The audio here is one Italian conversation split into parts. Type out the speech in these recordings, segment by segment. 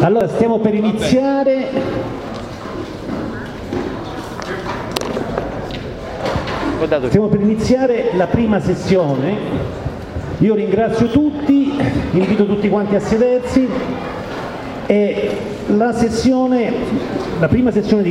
Allora, stiamo per iniziare. Stiamo per iniziare la prima sessione. Io ringrazio tutti, invito tutti quanti a sedersi. E la prima sessione di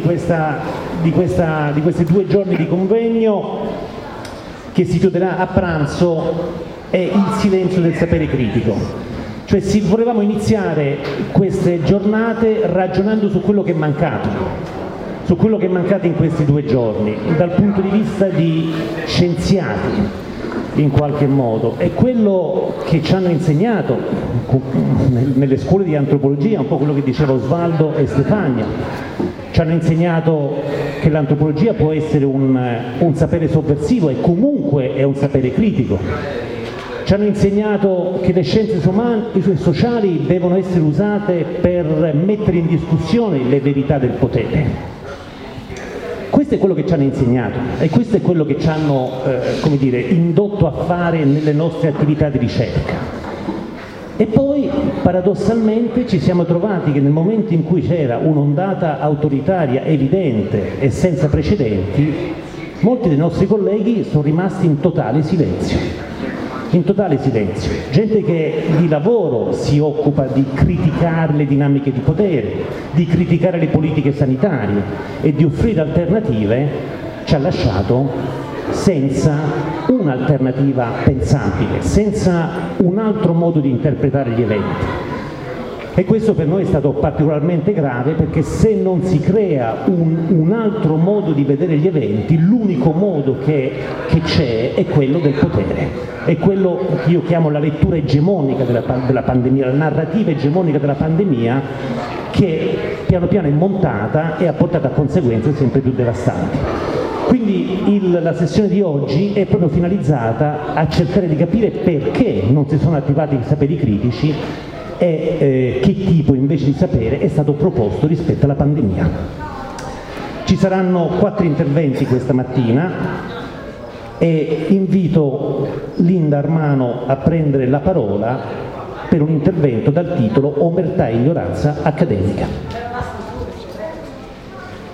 questi 2 giorni di convegno, che si chiuderà a pranzo, è il silenzio del sapere critico. Cioè volevamo iniziare queste giornate ragionando su quello che è mancato, su quello che è mancato in questi 2 giorni, dal punto di vista di scienziati in qualche modo. È quello che ci hanno insegnato nelle scuole di antropologia, un po' quello che diceva Osvaldo e Stefania. Ci hanno insegnato che l'antropologia può essere un sapere sovversivo e comunque è un sapere critico. Ci hanno insegnato che le scienze sociali devono essere usate per mettere in discussione le verità del potere. Questo è quello che ci hanno insegnato e questo è quello che ci hanno indotto a fare nelle nostre attività di ricerca. E poi paradossalmente ci siamo trovati che nel momento in cui c'era un'ondata autoritaria evidente e senza precedenti, molti dei nostri colleghi sono rimasti in totale silenzio. In totale silenzio, gente che di lavoro si occupa di criticare le dinamiche di potere, di criticare le politiche sanitarie e di offrire alternative, ci ha lasciato senza un'alternativa pensabile, senza un altro modo di interpretare gli eventi. E questo per noi è stato particolarmente grave, perché se non si crea un altro modo di vedere gli eventi, l'unico modo che c'è è quello del potere. È quello che io chiamo la lettura egemonica della pandemia, la narrativa egemonica della pandemia, che piano piano è montata e ha portato a conseguenze sempre più devastanti. Quindi la sessione di oggi è proprio finalizzata a cercare di capire perché non si sono attivati i saperi critici e che tipo invece di sapere è stato proposto rispetto alla pandemia. Ci saranno 4 interventi questa mattina e invito Linda Armano a prendere la parola per un intervento dal titolo Omertà e ignoranza accademica.